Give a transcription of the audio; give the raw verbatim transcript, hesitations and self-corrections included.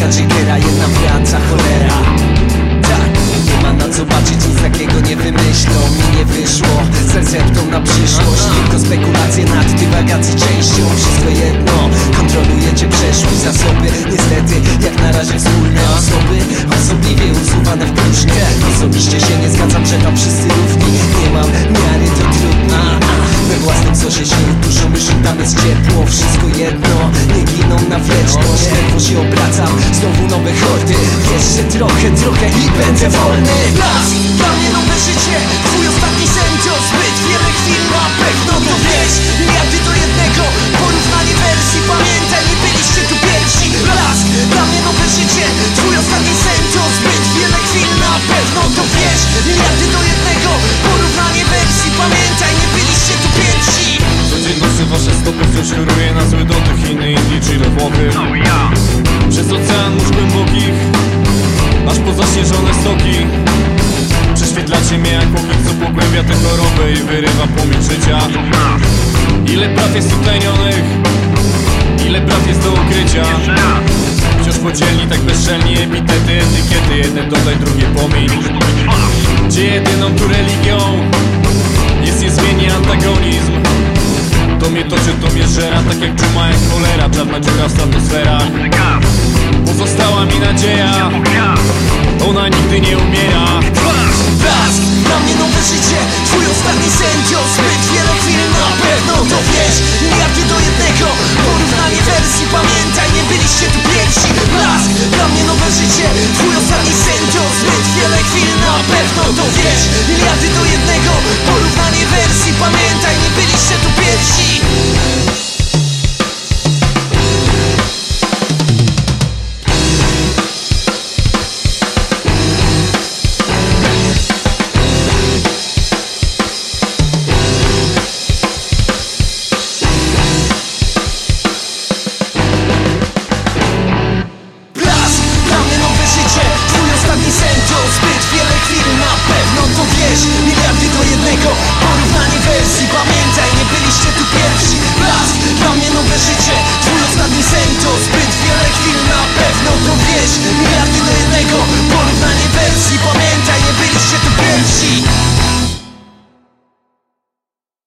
Micka Jaggera, jedna praca, cholera. Tak, nie ma na co baczyć, nic takiego nie wymyślą. Mi nie wyszło z receptą na przyszłość. Tylko spekulacje nad dywagacji częścią. Wszystko jedno, kontrolujecie przeszłość, zasoby. Niestety, jak na razie wspólne osoby, osobliwie usuwane w próżnię. Osobiście się nie zgadzam, że tam wszyscy równi. Nie mam miary, to trudno. We własnym sosie się duszą, myślą, tam jest ciepło. Wszystko jedno, nie giną na wieczność. Ledwo się obracam, znowu nowe hordy. Jeszcze trochę, trochę i będę wolny. Las, dla mnie nowe życie, twój ostatni sen to zbyt wiele chwil. Na pewno to wiesz, miliardy do jednego, porównanie wersji. Pamiętaj, nie byliście tu pierwsi. Las, dla mnie nowe życie, twój ostatni sen to zbyt wiele chwil. Na pewno to wiesz, miliardy do jednego, porównanie wersji. Pamiętaj, nie byliście tu pierwsi. Codziennie nocy wasze stopy wciąż choruje na zły dotyk. Chiny, Indii czy Włochy. Przez ocean mórz głębokich, aż po zaśnieżone stoki. Prześwietlacie mnie jak ogień, co pogłębia tę chorobę i wyrywa płomień życia. Ile praw jest utlenionych, ile praw jest do ukrycia. Wciąż podzielni, tak bezczelni, epitety, etykiety. Jeden dodaj, drugie pomiń. Gdzie jedyną tu religią jest niezmiennie antagonizm. To mnie toczy, to mnie żera, tak jak dżuma, jak cholera. Czarna dziura w stratosferach. Pozostała mi nadzieja, ona nigdy nie umiera. Blask, dla mnie nowe życie, twój ostatni sen to zbyt wiele chwil. Na pewno to wiesz, miliardy do jednego, porównanie wersji. Pamiętaj, nie byliście tu pierwsi. Blask, dla mnie nowe życie, twój ostatni sen to zbyt wiele chwil. Na pewno to wiesz, miliardy do jednego, porównanie wersji. Pamiętaj, nie byliście tu pierwsi.